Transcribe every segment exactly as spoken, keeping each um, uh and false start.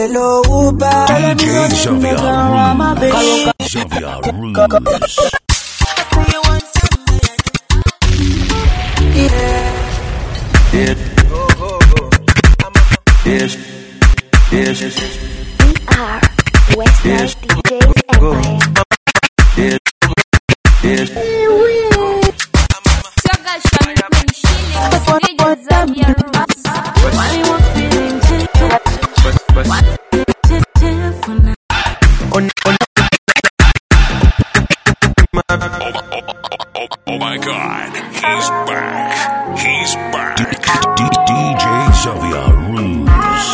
Hello Uber, D J Xavier Xavier Rules. Yeah. Go, go, go. Yes. Yes. We are Westside D Js Empire. Yes. Yes. Oh my God, he's back. He's back. D J Xavier Rules.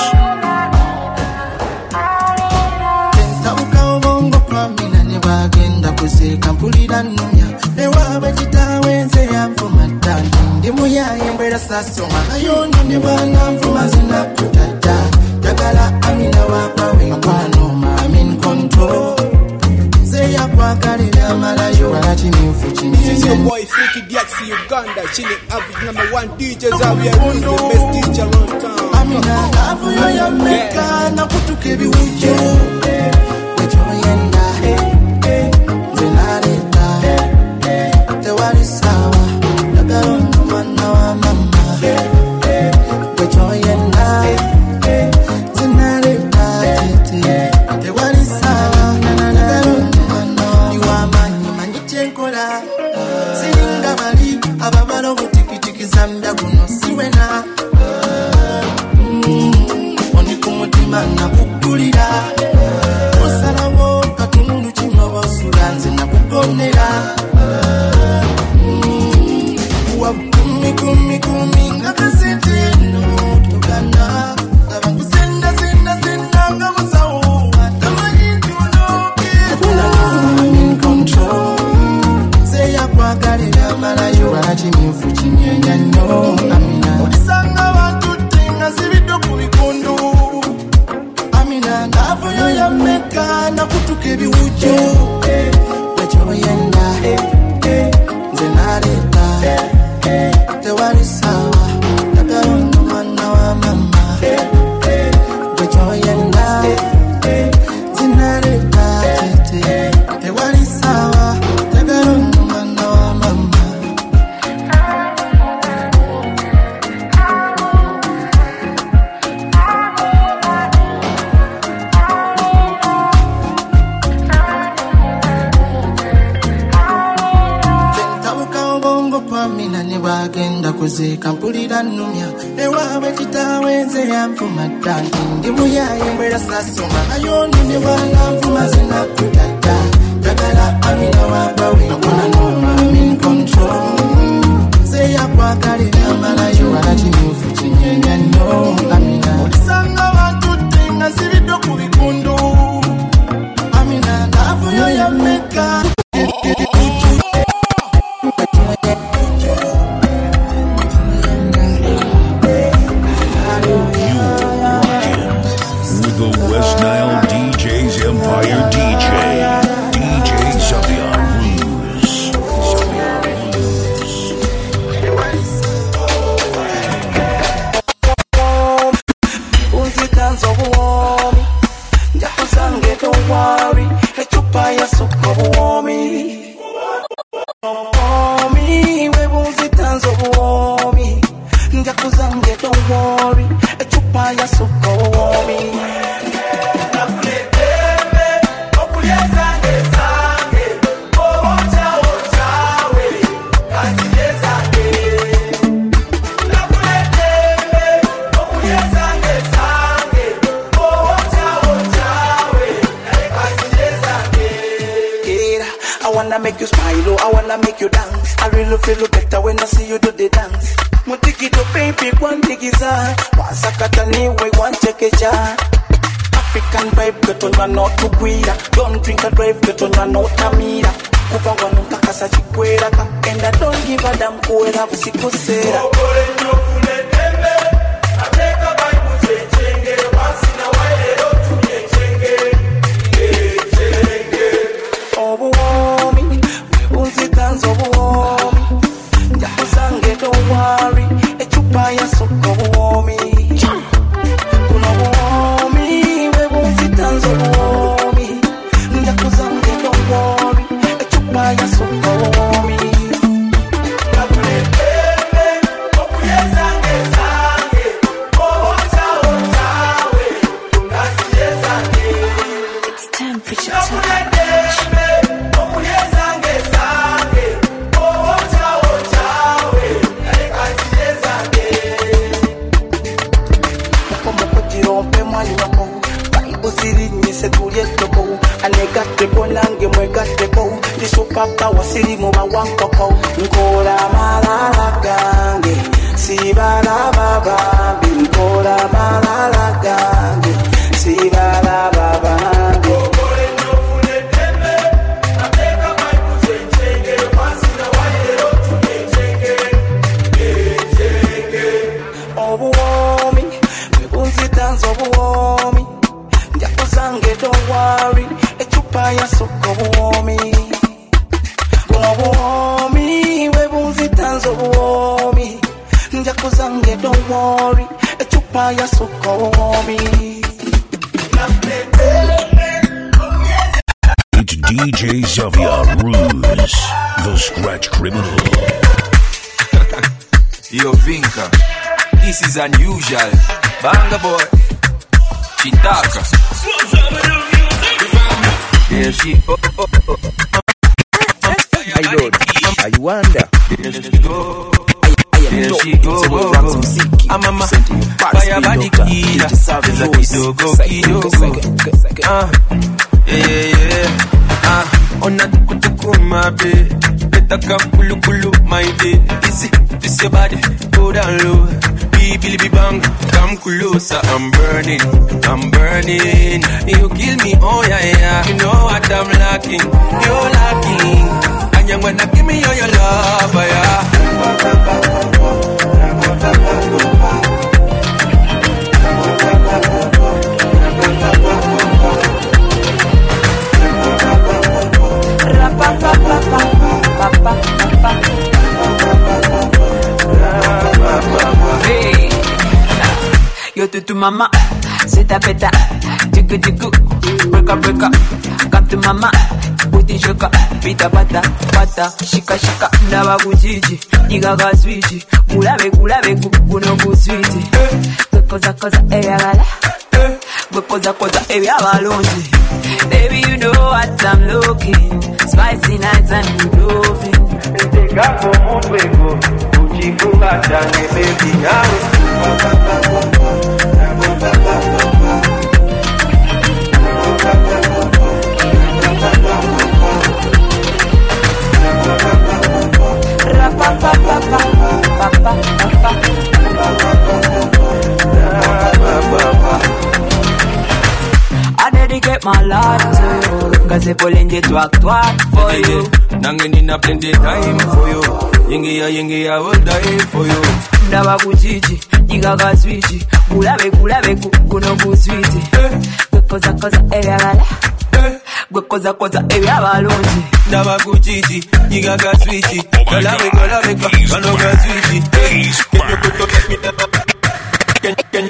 Kampulira nnumya ewa bakita wenze yanfuma ddandi ndi muyaye mbera sasoma ayono ne bwana nfuma zinakutata jagala amina wakwawe nkwanoma I'm in control zeya kwakalira malayo walakimyufu kinene. This is your boy Freaky Galaxy Uganda, chilling average number one D J Xavier Rules, the best D J around town. Amina love yo ya meka na kutuka ebiwujjo wetoyenda kampulira nnumya ewa bakita wenze yanfuma ddandi ndi muyaye mbera sasoma ayono ne bwana nfuma zinakutata jagala amina wakwawe nkwanoma I'm in control zeya kwakalira malayo walakimyufu kinenya nnyo amina olisanga abantu tenga zibidde ku bikundu amina love yo ya meka West Nile D Js Empire D J. D J Xavier Rules. Xavier Rules. Unzitanz obuwomi njakuzange don't worry echupa ya soko obuwomi obuwomi webunzitanz obuwomi njakuzange don't worry echupa ya soko obuwomi. I wanna make you smile, oh, I wanna make you dance. I really feel better when I see you do the dance. Mutikito baby, one digiza. Wasakata niwe, one chekecha. African vibe, get on your not to queer. Don't drink and drive, get on your not tamira. Kupa wanuka kasa chikwera. And I don't give a damn kuera, visiko sera. Don't worry, a chupa ya soko womi. Kuno womi, we siri mise tulietoko anegate bonange mwegateko the superpower siri mu bawankoko nkola malala gange sibala baba nkola malala gange sibala baba Obuomi, Jakuzange, don't worry, a chupaya so obuomi. Obuomi, Webunzi Tanzo obuomi, Jakuzange, don't worry, a chupaya so obuomi. It's D J Xavier Ruse, the Scratch Criminal. Yo, Vinka, this is unusual. Banga boy, Chitaka. There she oh, oh, oh. I Lord, I wonder. There she go. There she go. I'm a man. Fire body killer. There's a kidogo, kidogo. Ah, yeah, yeah, yeah. Ah, on a tukutuku, my babe. Better come kulu kulu, my babe. Easy, this your body, go down low. Billy bang, come closer, I'm burning, I'm burning. You kill me, oh yeah, yeah. You know what I'm lacking, you're lacking. And you're gonna give me all your love, yeah. Yo tutu mama, c'est ta peta, tiku tiku, breaka breaka, come to mama, booty shoka, pita pata, pata, shika shika, ndaba kujiji, niga ga switchi, kulabe kulabe kuno ku switchi, koza koza eyagala, koza koza eyabalonzi, baby you know what I'm looking, spicy nights and you loving. Take go mutwego, uchiku batane baby yawe. I dedicate my life to you, cause they pulling the twat twat for you. Nange nina plenty time for you. Yingi ya yingi ya will die for you. Ndaba kujiji, niga ga switchi, kulabe kulabe kuno ku switchi. Koza koza eyagala, koza koza eyabalonzi. Ndaba kujiji, niga ga switchi, kulabe kulabe kuno ku switchi. Can can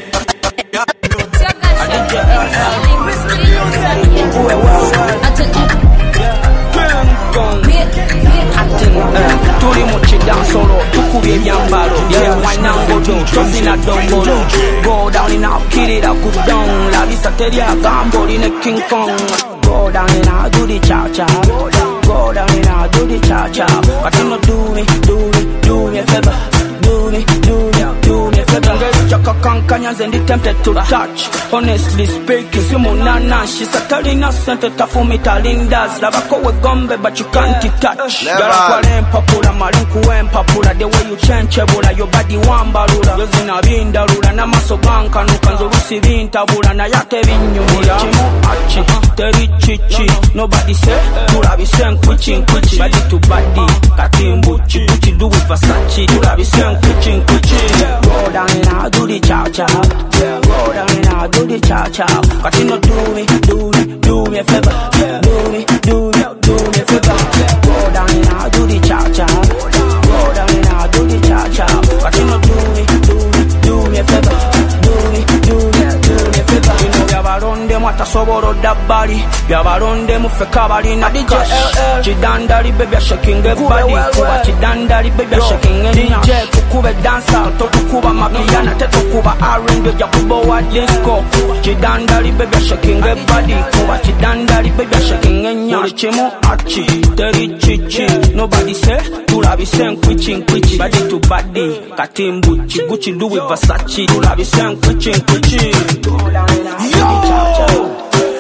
Turi muchi down solo, tukubye byambalo, yeah why now go do, just in a dombolo. Go down in a kill it up, good down, la vista teria gambo in a King Kong. Go down in a do the cha cha, go down in a do the cha cha. But you no do me, do me, do me a favor, do me, do me, do me a favor. Chaka kankanyas and they tempted to touch. Honestly speaking, Simonana, she's a tell innocent, tough for me, talindas. Lavako with gombe, but you can't touch. Garakwale papula, marunku empapula. The way you change, your body one barula. Yozina binda rula, namaso banka, nukanzo rusi vinta bula, na yake vinyumula. Chimu achi, teri chichi. Nobody say, turabi sen kuchin kuchi. Body to body, katimbu, chibuchi do with Versace. Turabi sen kuchin kuchi. Go down in a do the cha cha, go down and I do the cha cha. Cause you no do me, do me, do me a favor, do me, do me, do me a favor. Go down and I do the cha cha, go down and I do the cha cha. Cause you no do me, do me, do me a favor, do me, do me, do me a favor. You know yabaronde mwata soboro dabari, yabaronde mufeka bali na cash. Chidandari baby shaking the body, kuba chidandari baby shaking the D J kukube dancer, tokukuba mapiana, tetukuba R and B, jakubo wa disco. Chidandari baby shaking the body, kuba chidandari baby shaking the nya. Chimu achi, teri chichi. Nobody say, tulabi sen kwichin kwichi. Body to body, katimbu, chiguchi do with Versace. Tulabi sen kwichin kwichi. Yo!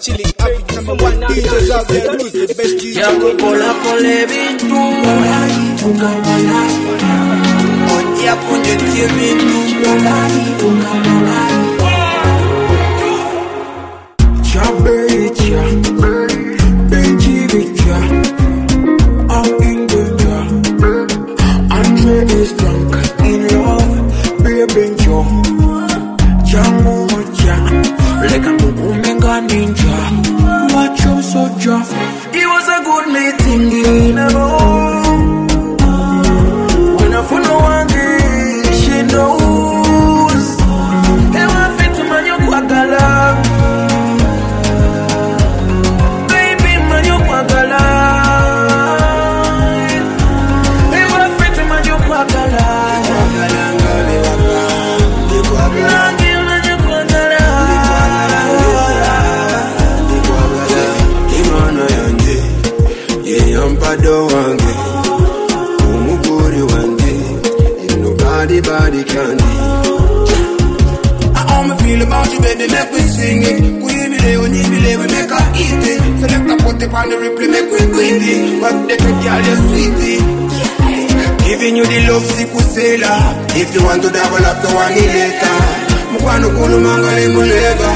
chilling Africa number one D Js out there, who's the best D J. Yakukola kole bintu Odia kunje tie bintu Chabecha Benji Vicha I'm in danger Andre is drunk in love Baby Joe Jamu Macha Leka Mugumenga Ninja Watch your soldier. It was a good meeting in a room. When I phone no one day, she knows. They want fit to man you kwagala. Baby man you kwagala. They want fit to man you kwagala. Kwagala ngale waka. Kwagala. Yampado wange, umuguri wange, nobody body candy. I how me feel about you, baby, make we sing it. We be there, we need be there, we make her eat it. Select a put it on the replay, make we quit it. But they can girl just sweetie. Giving you the love, sick sailor. If you want to double up, so one later. Mukwano kunu mangale mulega.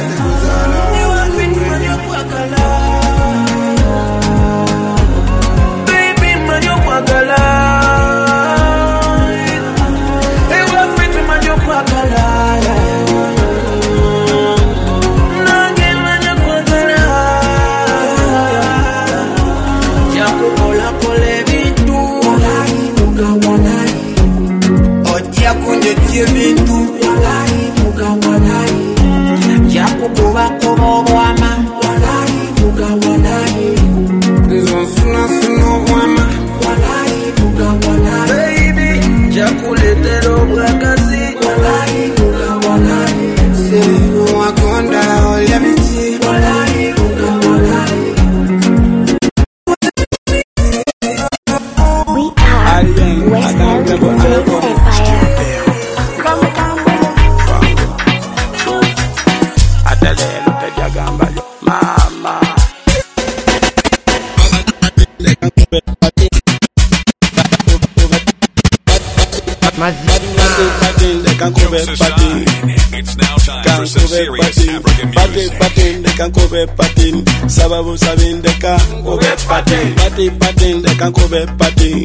Bintu walai muga walai Yakubu wako wama walai muga walai Zonsuna suno wama walai muga walai Baby jakuletero bwakazi walai muga walai Semu wakonda olemiti walai muga walai We are West Coast D Js Empire. It's now time for some serious African music. Patin, they can cover patin. Sababu sabin, they can cover patin. Patin, patin, they can cover patin.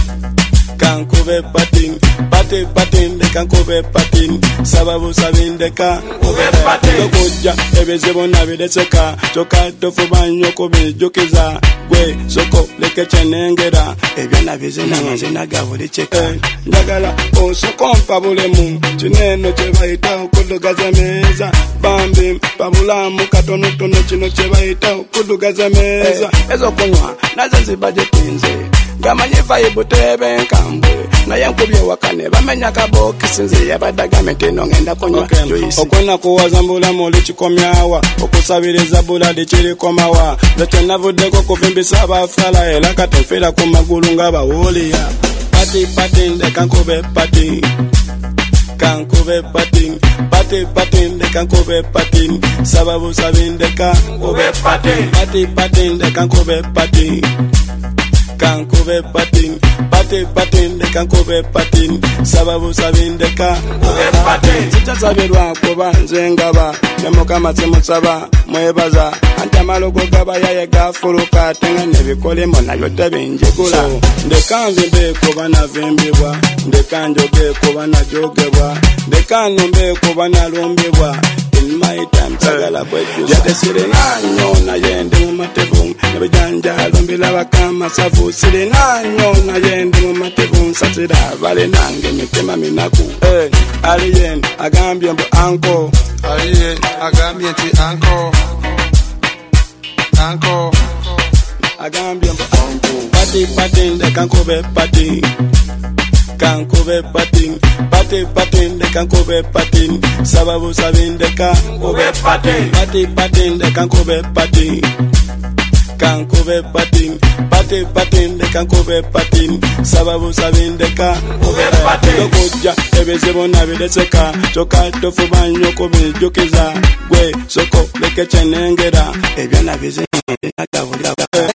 Can cover patin. Patin, patin, they can cover patin. Sababu sabin, they can cover patin. Lokoja, ebezebo na videseka. Choka tofu banyo kobe jokiza. Gwe, soko, leke chenengera. Ebyana vizina mazina gavu de cheka. Ndagala, onso kompa bulemu. Chineno chebaita okudugaza meza. Bambi, pabula mukatono tono chino chebaita okudugaza meza. Ezo kunywa, nazo zibaje pinze. Gamanyi vibe tebe nkambwe. Na yankubye wakane, bamenya kaboki sinzi yabadaga meteno ngenda kunywa juisi. Okwena kuwaza mbula muli chikomyawa. Okusabiriza bula di chiri komawa. Leche navudeko kufimbisa abafala. Ela katefila kumagulu nga bawuliya. Pati pati ndeka nkube pati. Kankube patin, pati patin, de kankube patin. Sababu sabin de kankube patin, pati patin, de kankube patin. Kankube patin, pati patin, de kankube patin. Sababu sabin de kankube patin. Sita sabirwa kuba nzengaba, nemoka matemu saba mwebaza. Antamalo gaba ya yega furuka tenga nebikole mona yote benjekula. De kanzimbe kuba na vimbiwa, de kanjoge kuba na jogebwa. De kanombe kuba na lombebwa. In my time tagala kweju ya desire nanyo na yende mu matevu nebijanja lombela bakama savu sire nanyo na yende mu matevu satira vale nange mitema minaku eh aliyen agambye mbo anko aliyen agambye ti anko anko agambye mbo anko pati pati de kankobe pati kankube patin, pati patin, de kankube patin. Sababu sabin de kankube patin, pati patin, de kankube patin. kankube patin. Pati patin de kankube patin. Sababu sabin de kankube patin. Lokoja ebezibo nabideseka. Choka tofu banyo kobe jokeza. Gwe soko leke chenengera. Ebya nabize nakabula.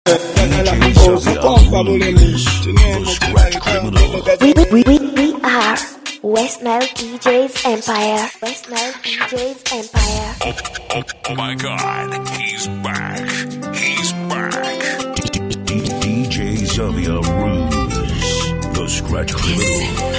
We, we, we, we are West Nile D Js Empire. West Nile D Js Empire. Oh, oh, oh my God, he's back. He's back. D J Xavier Ruse, the Scratch Criminal.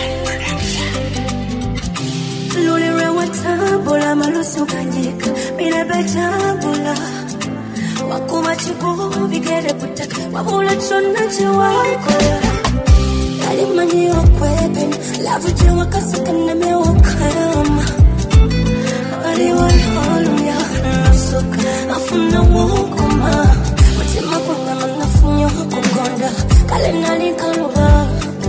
Lulire watabula malusu kanjika mire betabula wakuma chibu bigere butaka wabula chonna chiwakola alimanyi okweben lavu chiwa kasaka neme wakama aliwalholumya nasuka afuna wukuma mutima kwanga manafunyo kukonda kale nali kaluba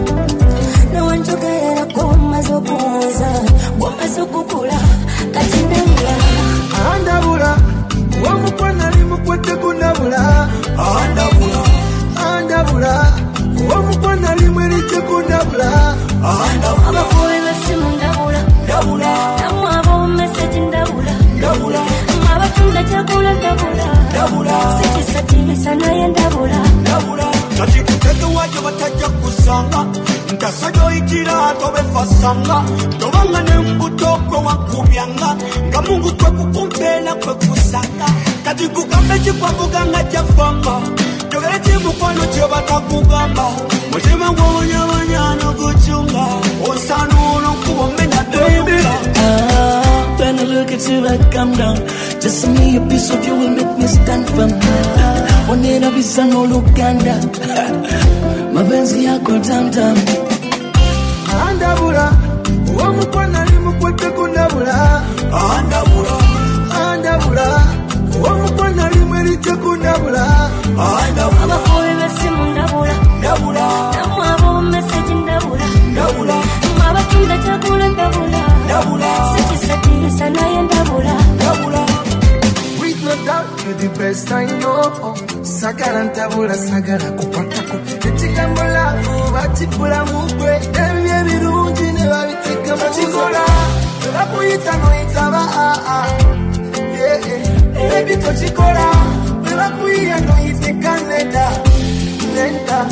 nawanjogera goma zokuza goma zokukula katindabula andabula wamukwana limukwete kundabula andabula andabula wamukwana limwerite kundabula andabula abakubi basimu ndabula ndabula namwabo meseji ndabula ndabula abatunda chakula ndabula ndabula sikisatisa naye ndabula ndabula kakikuteke wajo batajja kusanga ntasajo ikira tobe fasanga tobanga nembuto kwe wakubyanga nga mungu kwe kukumpela kwe kusanga kati kukambe chikwavuganga chafanga jogere chimukwano chebatakugamba mutima gwonyabanyano guchunga osanuno kubomenya doyuka. When I look at you, I come down. Just send me a piece of you will make me stand firm. One day I'll be some old Uganda. My benzi yako tam tam. Andabula, wamukwana limukwete kundabula. Andabula, andabula, wamukwana limwerite kundabula. Andabula, abakubi basimu ndabula ndabula namwabo meseji ndabula ndabula abatunda chakula ndabula ndabula sikisatisa naye ndabula ndabula. With no doubt you're the best I know. Sagara ntabula sagara kukwatako. Ekigambo lavu batipula mugwe. Ebyo ebirungi ne babiteka mu kikola. Bakuyita noyitaba aa. Yeah, yeah. Baby tochikola. Bakuyiya noyiteka neda. Neda.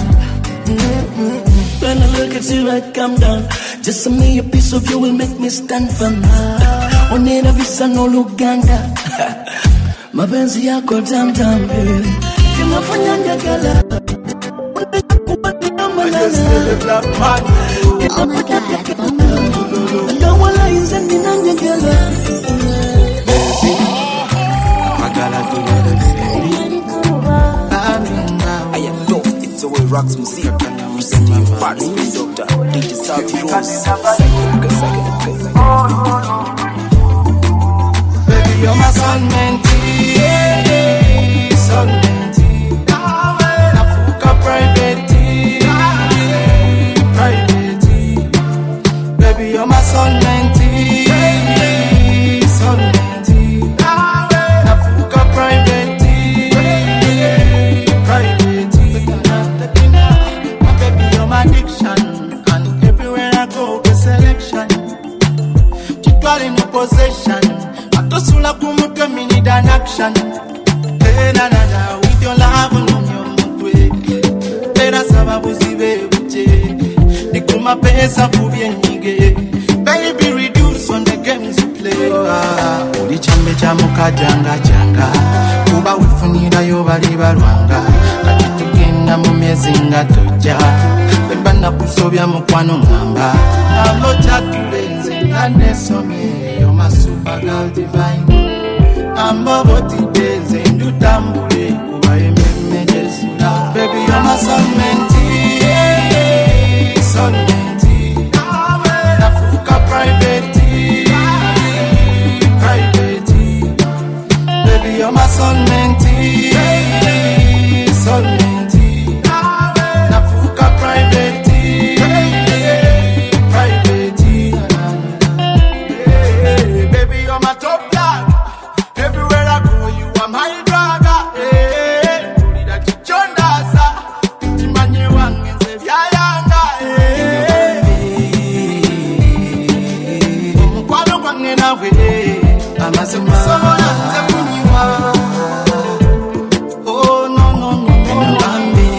When I look at you, I come down. Just send me a piece of you will make me stand firm. One day I'll be some old Uganda. Mapenzi yako tam tam baby. Kinafanya njagala. Oh my God. Ndawala inze nina njagala. Magala together I am dope, it's the way rocks music. You send me a bad space doctor. D J Xavier Ruse. Baby, you're my soulmate, yeah, soulmate. Nafuka private, private. Baby, you're my soulmate, yeah, soulmate. Nafuka private, private. Baby, you're my addiction, and everywhere I go, a selection. You got in a possession. Tosula kumuke me need an action. Hey na na na, with your love on your mutwe. Pera sababu zibe buche. Nikuma pesa kubye nyige. Baby reduce on the games you play. Uli chambe chamuka janga janga. Kuba wifunira yo bali balwanga. Kati tugenda mu myezi nga tojja. Bemba nakusobya mukwano ngamba. Nalo chatulenze nga nesomye. You're my super girl divine. I'm about to dance and do tambule. Kuba ememe jesula. Baby, you're my soulmate, yeah, soulmate. Nafuka private, private. Baby, you're my soulmate, yeah, soulmate. Nafuka private, private. Baby, you're my top dog. Everywhere I go, you are my brother. Hey, nawe amaze kusobola nze kunyiwa. Oh no no no ngambi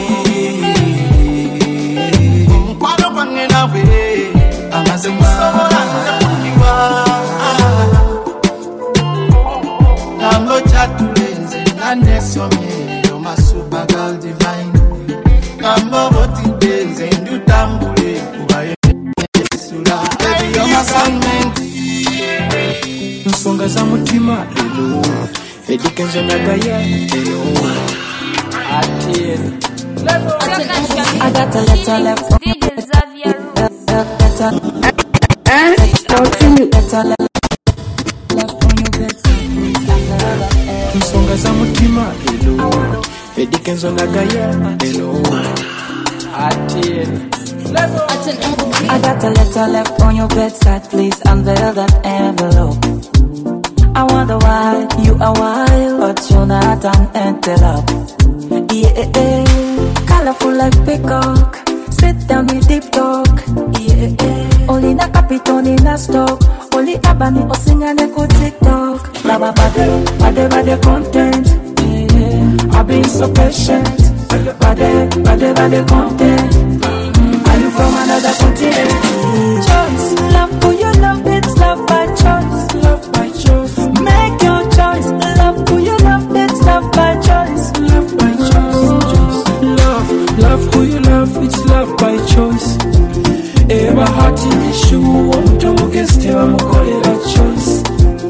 omukwano gwange nawe amaze kusobola nze kunyiwa. Namlo chatulenze nanesomye yo masuper girl divine. Namlo boti denze ndutambule kubaye sula. Baby you're my soulmate. Nsonga za mutima lelo edikenzo nagaya lelo ati I got a letter left from you. Nsonga za mutima lelo edikenzo nagaya lelo ati I got a letter left on your bedside. Please unveil that envelope. I wonder why you are wild, but you're not an antelope. Yeah, colorful like peacock. Sit down with deep talk. Yeah, only na capital in a stock. Only abani or sing and echo TikTok. Baba bade, bade bade content. Yeah, I've been so patient. Bade, bade bade content. Are you from another continent? Choice, love for your love, it's love by choice. Love by choice. Make your choice. Love for your love, it's love by choice. Love by choice. Love, love who you love, it's love by choice. Eba heart in the shoe, don't get still, I'm calling a choice.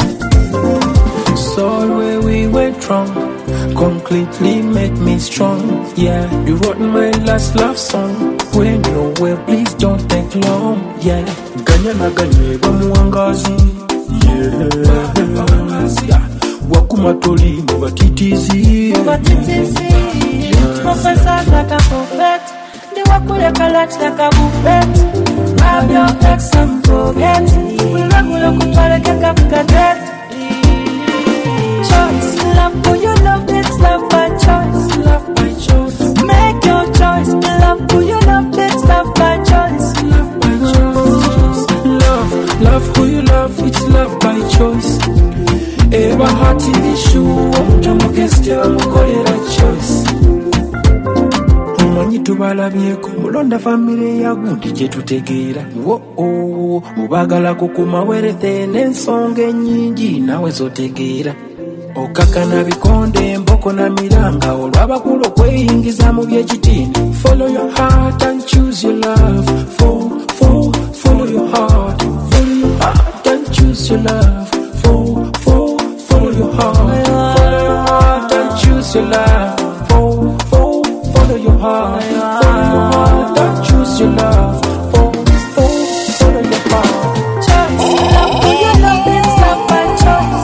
Sorry where we went wrong, completely made me strong. Yeah, you wrote my last love song. When you're well, please don't take long. Yeah, Ganya na ganye bamuangazi. Yeah, wakuma toli mubatitizi. Mubatitizi. Professor like a prophet. The wakule collect like a buffet. Grab your ex and forget. We regular kutwale keka kadet. Choice, love for your love, it's love by choice. Love by choice. Make your choice. Love for your love, it's love by choice. Love by choice. Love, love who you love, it's love by choice. Eba heart in the shoe, don't get still, I'm calling a choice. Mwanyi tubalabyeko mulonda family ya gundi gye tutegeera wo oh mubagala kukuma werethe n'ensonga ennyingi nawe zotegeera okakana bikonde mboko na miranga olw'abakulu okweyingiza mu by'ekitiini. Follow your heart and choose your love. Follow, follow, follow your heart. Follow your heart and choose your love. Follow, follow, follow your heart. Follow your heart and choose your love. Follow, follow, follow your heart. Follow your heart and choose your love. Follow, follow, follow your heart. Choice, love for your love, it's love by choice.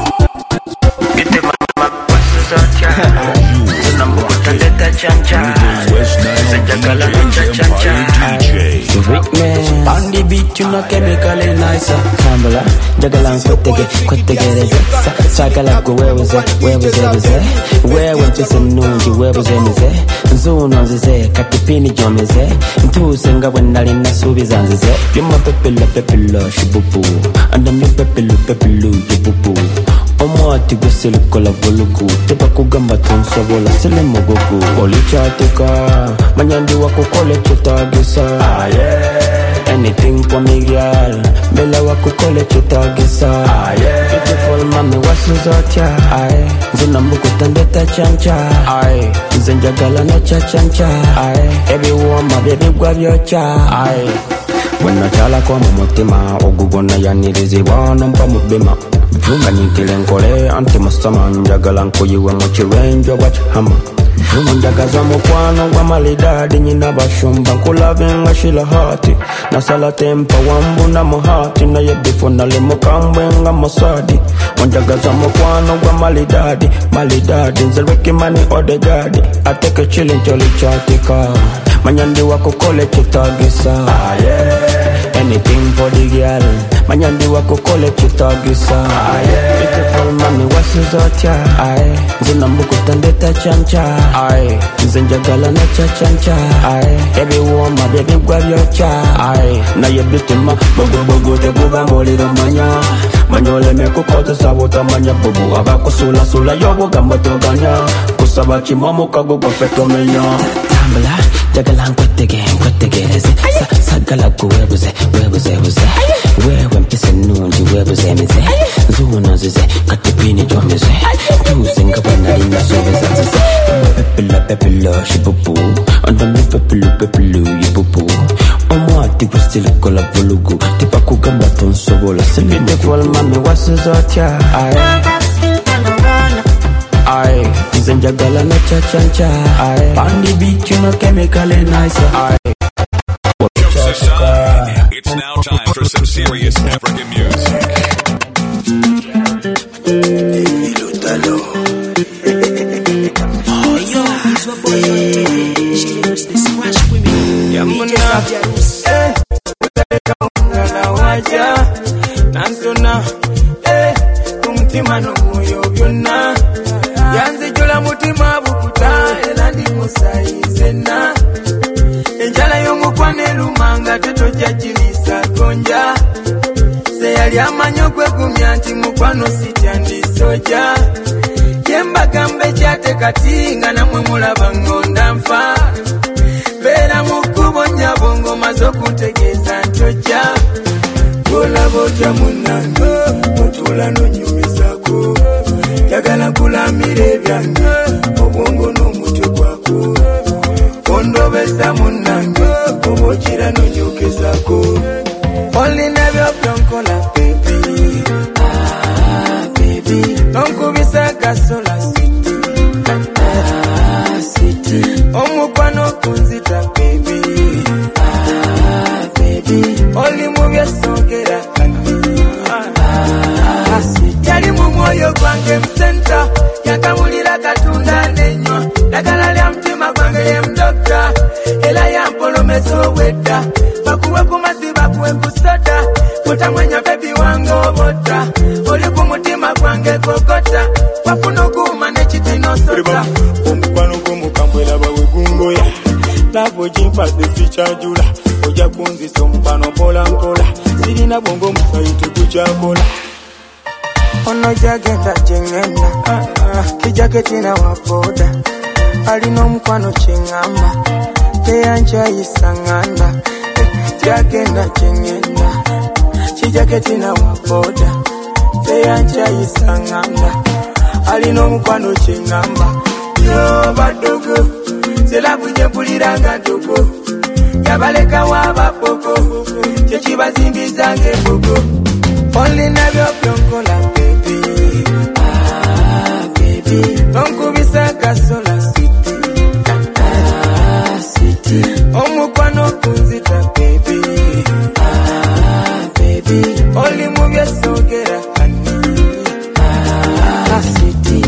On the beat, you know chemically nicer. Tambula, jagalan kwetege, kwetegereze. Chakala go where was it, where was it, was it? Where went you some nunji, where was it, was it? Zuno nzize, katipini jomeze. Ntusenga wenali nasubiza nzize. Yuma pepela pepela, shibubu. Andami pepelu pepelu, yibubu. Omwati gwesele kola volugu. Teba kugamba tonsobola sele mogogu. Oli chatika, manyandi wako kole chitagisa. Ah yeah. Anything for me girl, bela wako kole chitagisa. Ah yeah. Beautiful mami wasuzotia. Aye. Zina mbuku tandeta chancha. Aye. Zenja gala na cha chancha. Aye. Every woman baby grab your cha. Aye. When chala kwa mutima ogugona yaniriziba nompa mubima. Vuma nyikile nkole anti mustama njagala nkoyiwe mu kirenjo bachihama. Vuma njagaza mukwano gwa malidadi nyina bashumba nkulavenga shila hati. Nasala tempa wambu na muhati na yebifo nale mukambwe nga mosadi. Njagaza mukwano gwa malidadi malidadi nzelweki mani odegadi. Ateke chili njoli chatika manyandi wako kole chitagisa. Ah yeah. Anything for the girl manyandi wako kole chitagisa. Ah yeah. Beautiful mami wasuzotia. Aye. Zina mbuku tandeta chancha. Aye. Zenjagala na cha chancha. Aye. Every woman baby grab your cha. Aye. Na yebitima bogo bogo te guba moliro manya. Manyole me kukote sabota manya bubu Abako sula sula yobo gamba toganya Kusaba chimomo kago kwa feto menya Tambala, jagalan kwete gen, kwete gereze Sagala ku webuze, webuze buze Wewe mpise nunji webuze mize Zuna zize, katipini jomize Tuze ngabana lina soveza zize Pepila pepila shibubu Andami pepilo pepilo yibubu Omwati kwestile kola vulugu Tipa kugamba tonsobola Sibide kwa mami wasizotya Aye Aye, Zenjagala na cha cha cha. Aye, Pandi beat you know chemically nice. Aye. It's now time for some serious African music. Yanze jola mutima bukuta elandi musayizena Enjala yomukwane lumanga tetojja jirisa gonja Se yali amanyo kwegumya nti mukwano sitya ndi soja Yemba gambe kyate kati nga namwe mulaba ngonda nfa Beera mukubo nyabo ngoma z'okuntegeeza ntojja Golaba otya munnange otula nonyumizako Yagala kulamira ebyange obwongo n'omutwe gwako Ondobeza munnange oba okira nonyokezako Olina by'obyonkola baby Ah baby Onkubisa kasola city Ah city Omukwano kunzita baby Ah baby Oli mu byesogera Ah city Yali mu mwoyo gwange msenta Yakamulira katunda nenywa Dagala lya mtima gwange ye mdokta Ela ya mpolomeso wedda Bakuwe kumazi bakuwe kusota Mutamwenya baby wange obota Oli kumutima gwange kokota Wafuna okuuma nekitino sota Omukwano gw'omukambwera bawe gungoya Lavo jimpadde sikyajula Oja kunzisa omukwano mpola mpola Sirina bwongo omusayi tegukyakola Ono jagenda jengenda Kijaketina waboda Alina omukwano kyengamba Teyankyayisa nganda Jagenda jengenda Kijaketina waboda Teyankyayisa nganda Alina omukwano kyengamba Yo badogo Selabu jempuliranga dogo Yabaleka wabapoko Kyekibazingizanga ebogo Olina by'obyonkola baby Ah baby Onkubisa kasola city Ah city Omukwano kunzita baby Ah baby Oli mu byesogera hani Ah city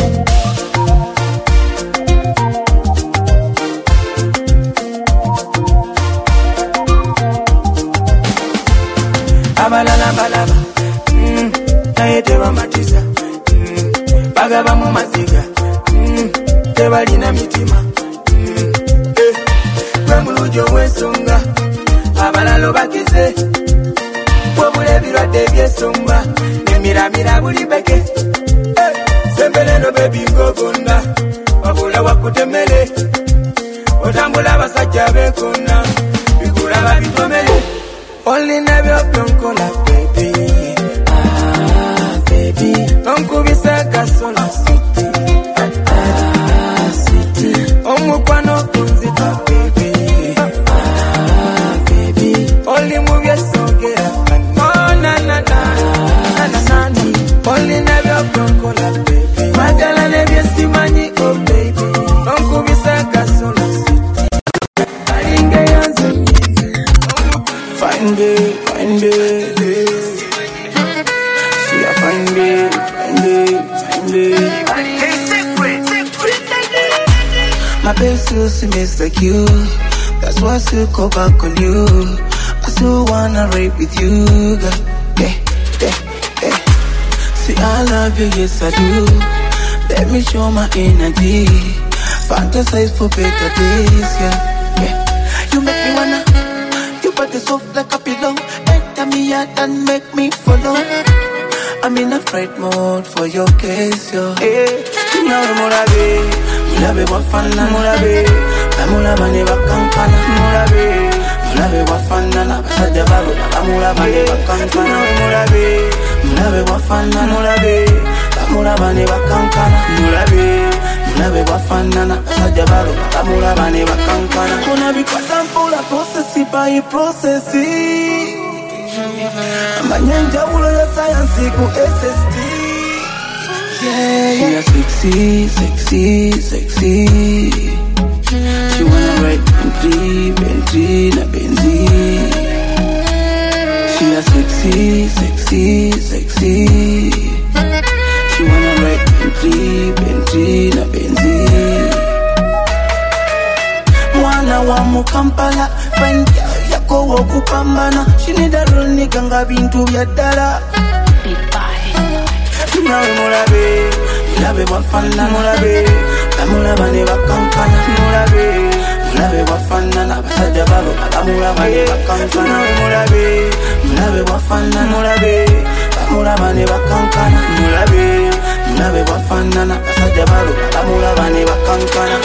Abalala balaba mm, naye tebamatiza mm, bagaba mu maziga mm, tebalina mitima mm, eh, gwe mulujo w'ensonga abalala bakize wabula ebirwadde by'ensonga emiramira buli beke eh, sembeleno bebi ngogonda wabula wakutemere otambula abasajja beekonna bikulaba bitomere Olina by'obyonkola baby Ah baby Onkubisa kasola city Ah city Omukwano kunzita baby Ah baby Oli mu byesogera Oh na na na Na na na na Olina by'obyonkola baby Magala nebyesimanyi oh baby Onkubisa kasola city Alinga yanze Find it, find it. See, I find it, find it, find it. My babe still see me like you. That's why I still go back on you. I still wanna rape with you, girl. Yeah, yeah, yeah. See, I love you, yes I do. Let me show my energy. Fantasize for better days, yeah, yeah. You make me wanna. Body soft like a pillow. Enter me out and make me follow. I'm in a fright mode for your case, yo. Hey, now mulabe, mulabe wafana, mulabe, mulabe neba kankana, mulabe, mulabe wafana na basaja balu, mulabe neba kankana, mulabe, mulabe wafana, mulabe, mulabe neba kankana, mulabe, mulabe wafana na basaja balu, mulabe neba kankana. Kuna bikata mpula processi by processi. Manyanja ulo ya science ku S S T. Yeah, yeah. She sexy, sexy, sexy. She wanna ride Bentley, Bentley na Benzi. She a sexy, sexy, sexy. She wanna ride Bentley, Bentley na Benzi. Mwana wa Mukampala, fine girl. Go kupambana, she need a real nigga nga bintu bya dala. Big body. Nawe mulabe, mulabe wafana mulabe, mulabe ne bakankana mulabe, mulabe wafana na basaja balo, mulabe ne bakankana mulabe, mulabe wafana mulabe, mulabe ne bakankana mulabe, mulabe wafana na basaja balo, mulabe ne bakankana.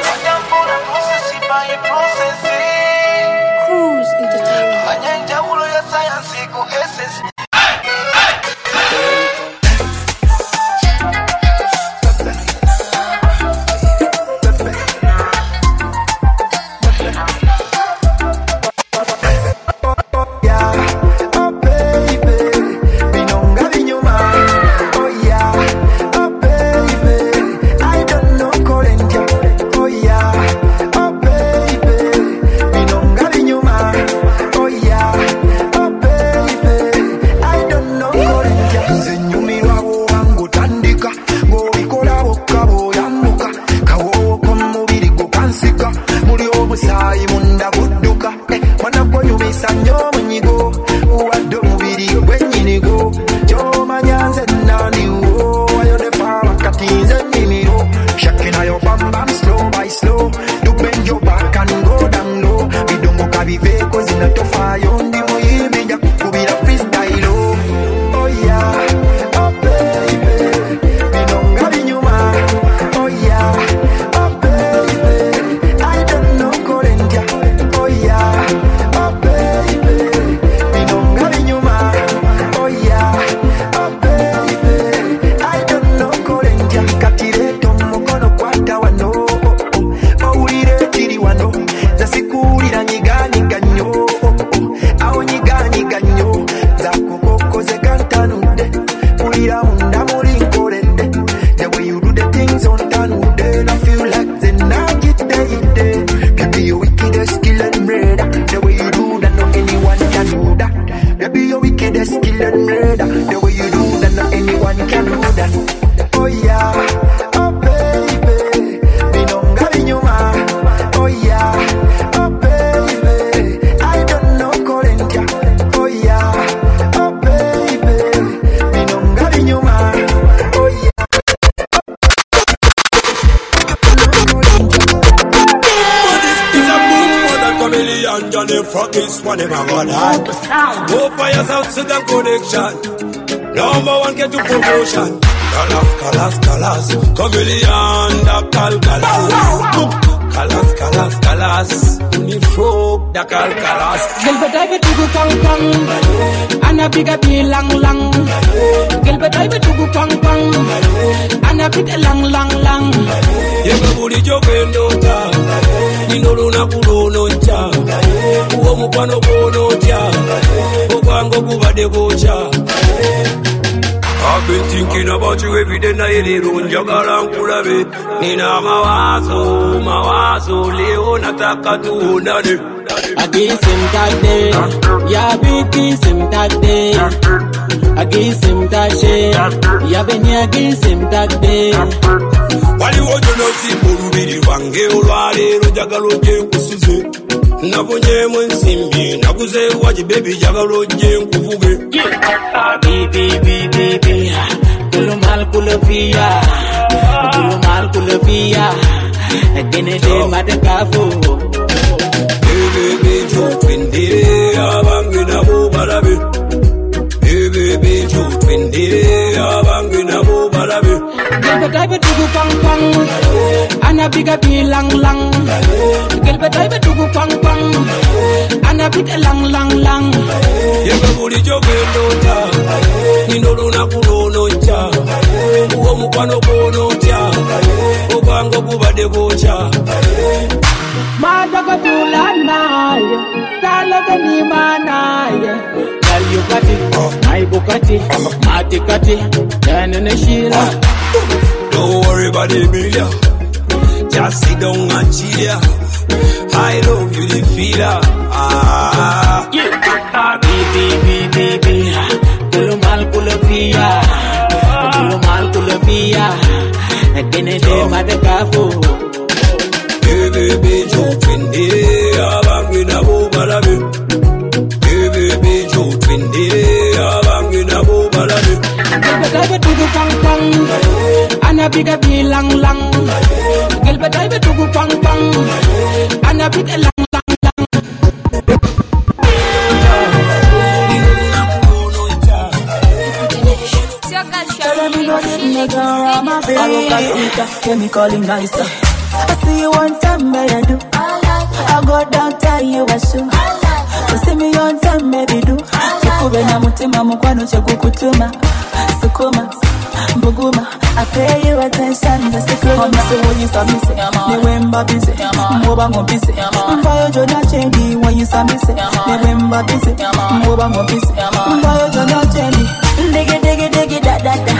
Whatever God had. Go fires out to the connection. Number one get to promotion. Colors, colors, colors. Chameleon, the cal colors. Colors, colors, colors. Uniform, the cal colors. Gilbert I bet you go kang kang. And a bigger be lang lang. Gilbert I bet you go kang kang. And a bit lang lang lang. Yega budi jogendo ta. Ninoro na kulono cha. Uo mupano bono cha. Okwango kubade bocha. I've been thinking about you every day na ili runjagala nkulabe. Nina mawazo, mawazo leo nataka tuonane. I kiss him that day, yeah, we kiss him that day. I kiss him that day, yeah, when you kiss him that day. Wali wojo no simbulu biri wange olwale rojagalo je kusuze. Navunye mwensimbi nakuze waji baby jagalo je nkuvuge. Baby, baby, baby, kulo mal kulo via, kulo mal kulo via. Gene de madakafu. Baby, jo twende abangi na mubalabe. Baby, jo twende bigger be long long. Girl better be to go pang pang. And a bit long long long. Yembe buli jogendo ta. Nino na kuno cha. Uwo mukwano kono cha. Obango kubade bocha. Madaga tulanaya. Talaga ni manaya. Girl you got it, my Bugatti, Mati got it, then in the Sheila. Don't worry about the million. Just sit down and chill. I love you, the feeler. Ah, yeah. Ah, baby, baby, baby. Kulo mal kulo via, kulo mal kulo via. Kene de madagafu. Baby, baby, you twinde. Abangi na bo balabe. Baby, baby, you twinde. Abangi na bo balabe. Baby, do go pang pang. Ana bigger be lang lang. Girl, but I be do go pang pang. Ana big lang lang lang. Chemical nicer. I see you one time, baby, I do. I go down, tell you I should. You see me on time, baby, do. Chukube na mutima mukwano chakukutuma. Sukuma, mbuguma. I pay you attention, the secret of my soul, you saw me say. Me wemba busy, mwoba ngo busy. Mbayo jona chendi, when you saw me say. Me wemba busy, mwoba ngo busy. Mbayo jona chendi. Diggy, diggy, diggy, da, da, da.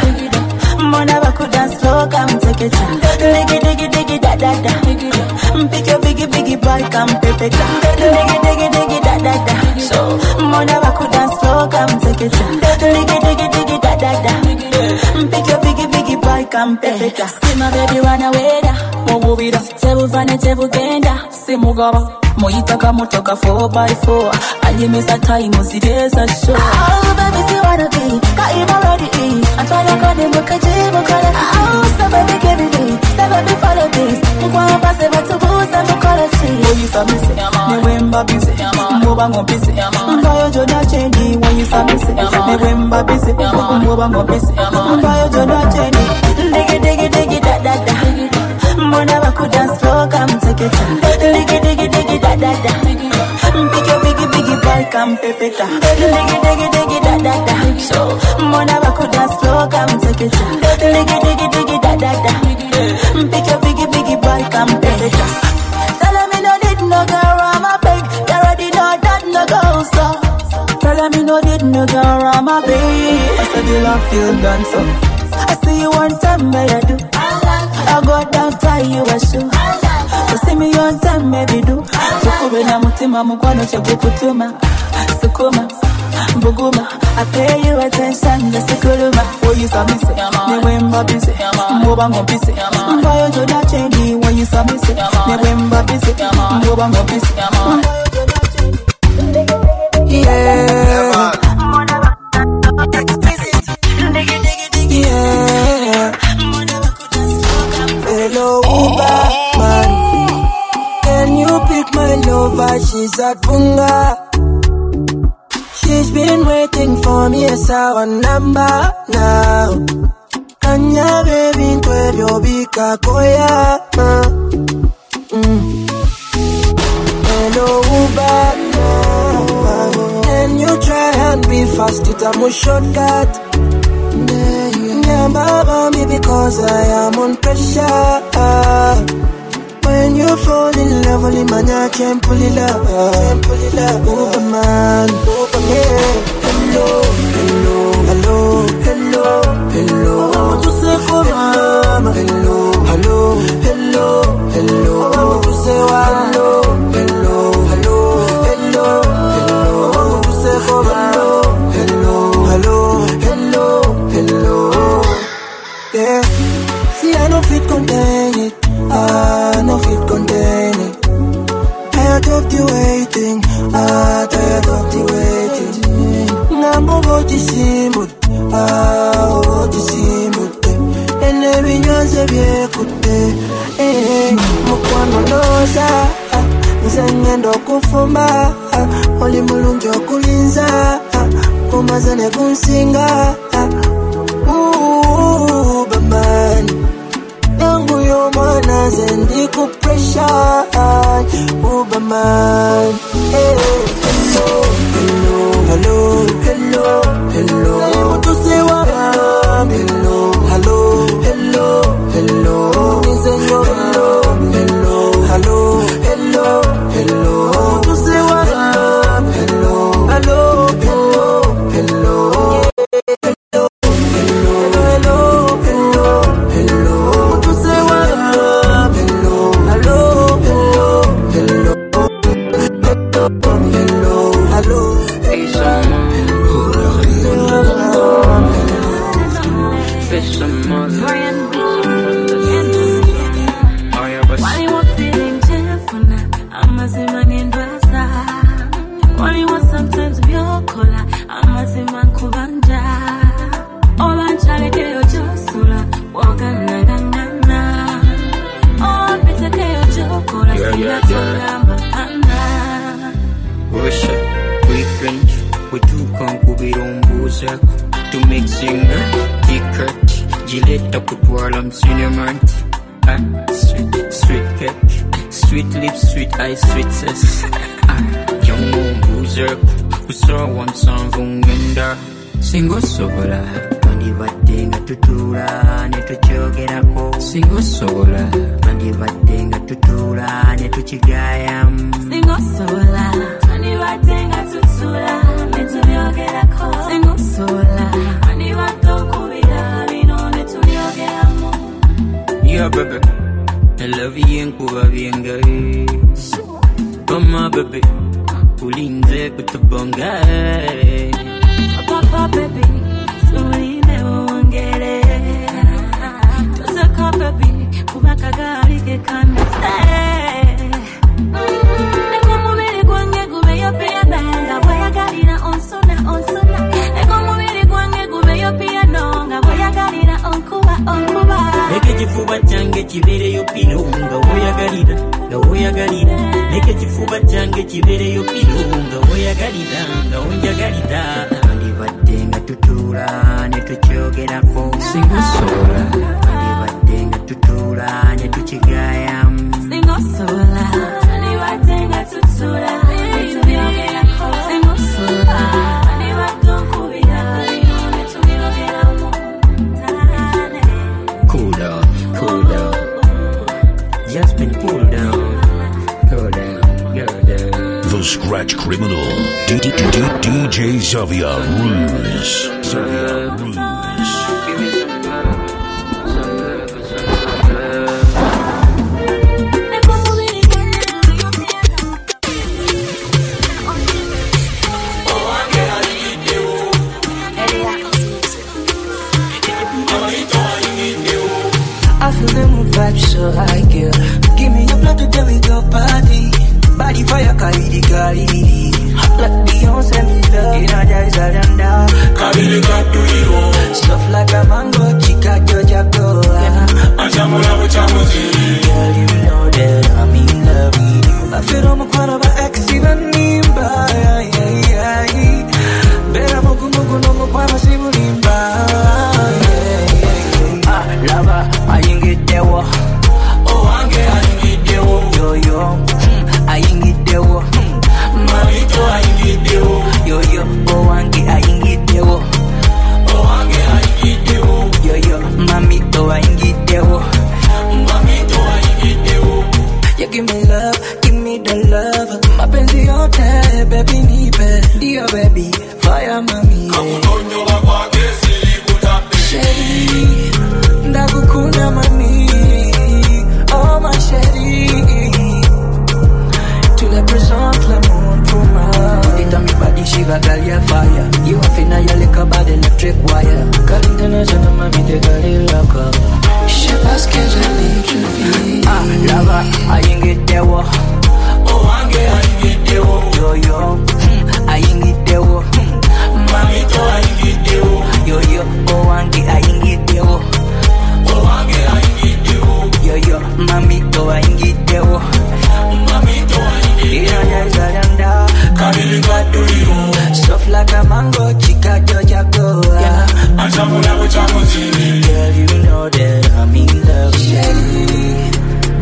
Mona baku dance slow, come take it. Diggy, diggy, diggy, da, da, da. Pick your biggie, biggie boy, come pepe. Diggy, diggy, diggy, da, da, da. So, Mona baku dance slow, come take it. Diggy, diggy, diggy, da, da, da. Pick your biggie, biggie boy, come pepe. See my baby run away da. Mububira, tebu vane, tebu genda. See mugaba, moitaka motoka four by four. Alimisa time, usideza show. Oh, baby, see what I be. Got you already. I'm trying to call him, look at you, look at it. Oh, somebody give me me. Somebody follow this. Mkwa base, but to boost and look at it. When you saw me say, me wemba busy. Mwoba ngo busy. Mbayo jona chendi, when you saw me say. Me wemba busy. Mwoba ngo busy. Mbayo jona chendi. Diggy, diggy, diggy, da, da, da. Mona baku dance floor, come take it. Diggy, diggy, diggy, da, da, da. Pick your biggie, biggie boy, come pepe. Diggy, diggy, diggy, da, da, da. So, Mona baku dance floor, come take it. Diggy, diggy, diggy, da, da, da. Pick your biggie, biggie boy, come pepe. Tell me no need no girl around my bed. You already know that no go so. Tell me no need no girl around my bed. I said the love feel done so. I see you one time, baby, I do. I go down, tie you a shoe. So see me on time, maybe do. Chukube na mutima mukwano chakukutuma. Sukuma, mbuguma. I pay you attention, the sekuluma. Oh, you saw me say, me wemba busy. Mwoba ngo busy. Mbayo jona chendi, when you saw me say. Me wemba busy. Mwoba ngo busy. Yeah. Yeah. Hello, Uber man. Can you pick my lover? She's at Bunga. She's been waiting for me, yes, our number now. Kanya baby, twelve bika koya. Mm. Hello, Uber man. Can you try and be fast? It's a more shortcut. Baba me because I am on pressure. When you fall in love, only man I can pull it up, pull it up. Over man, over yeah. Hello, hello, hello, hello, hello. To say for mama. Hello, hello, hello, hello. To say hello, hello, hello, hello, hello. To say for mama. Hello, hello, hello, hello. Yeah, see I no fit contain it. I no fit contain it. Tired of the waiting. Ah, tired of the waiting. Nambo boti simut. Ah, boti simut. Ene binyanze byekute. Eh, mukwano loza. Nzenye ndo kufuma. Oli mulungi okulinza. Kumazane kunsinga. Ooh, man, yangu yo mwana maze ndiku pressure uba man. Hey, hello, hello, hello, hello, hello. To say what I'm hello, hello, hello, hello. Hello, hello, hello, hello, hello. To say what I'm hello, hello, hello, hello. Hello, hello, hello, hello. To say what I'm hello, hello, hello, hello, hello, hello. Hey, someone who fish some mother. Why you feeling cheerful? I'm a man in Dressa. Why you want sometimes be your color? I'm a man Kubanja. All I'm trying to get your Josula. Wagana Gangana. Oh, Peter Kayo Jokola. Yeah, yeah, yeah. Worship, weekend. We do come to be on Bozak. To make singer, Dickert. Gillette up with Warlam Cinnamon. Ah, sweet, sweet cake, sweet lips, sweet eyes, sweet cess. Ah, young moon boozer, who saw one song from Genda. Singo sola, Mandiva Dinga Tutura, Neto Chogerako. Singo sola, Mandiva Dinga Tutura, Neto Chigayam. Singo sola, Mandiva Dinga Tutura, Neto Chogerako. Singo sola, Mandiva Tokubida, Vino Neto Chogeramo. Yeah, baby, I love you and Kuba Vienga. Come on, baby, pulling the with the bonga. Papa, baby, slowly never won't get it. Just a cup, baby, Kubakagari, get kind of stay. The Commovie, Gwange, Gube, your piano, where I got it on Sona, on Sona. The Commovie, Gwange, Gube, your piano, where I got it on Kuba, on Kuba. Make it fuba jange chibere yo pilo nga woya galida nga woya galida make it fuba jange chibere yo pilo nga woya galida nga onja galida ndivadenga tutula ne tuchogera fo singo sola ndivadenga tutula ne tuchigaya singo sola ndivadenga tutula ne tuchigaya singo sola ndivadonkubira ne tuchigera mo. Cool down, cool down. Just been cool down. Go down, go down. The Scratch Criminal. D D D D D J Xavier Ruse. Xavier Ruse. So high, girl. Give me your blood today we go party. Body fire, carry carry. Hot like Beyonce, me love. In a jazz and down. Carry the got to you. Stuff like a mango, chica, Georgia, go. Ajamula, Chamuzi. Girl, you know that I'm in love with you. I feel I'm a part of an accident. Better mogu mogu no mo para si bulimba. Ah, lava, I ain't get there. Oh, I ain't get there. Yo yo, I ain't get there. Mamito, I ain't get there. Yo yo, oh, I ain't get there. Oh, I ain't get there. Yo yo, mamito, I ain't get there. Mamito, I ain't get there. You give me love, give me the love. Mapenzi yote, baby nipe, dear baby, fire mami. Shady, ndakukunda mami, oh my shady. Tu le présentes l'amour pour moi. Et dans mes body shiva galia fire. You are finna ya like about electric wire. Call international mami te gali loco. Je sais pas ce que j'allais te dire. Ah, là-bas, I ain't get there. Oh, I ain't get there. Yo yo, I ain't get there. Mamito, I ain't get there. Yo yo, oh, I ain't get there. Oh, I ain't get there. Yo yo, mamito, I ain't get there. Mamito, I ain't get there. Stuff like a mango, chica, Georgia, go. Girl, you know that I'm in love. Shady,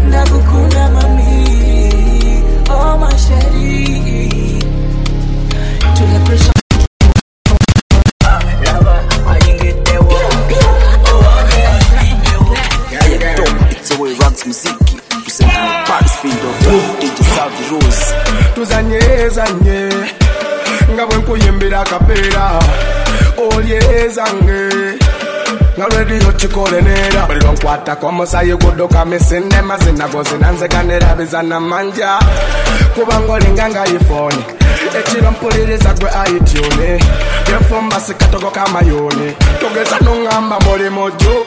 nkuyimbira kapera olyezange nga radio chikolenera buli lwankwata komusayi gudduka misinde mazina gozinanzeganira bizana manja kubanga olinganga ifoni ekiro mpuliriza gwe aitune yefumba sikatogo kamayuni tugeza nungamba mulimu ju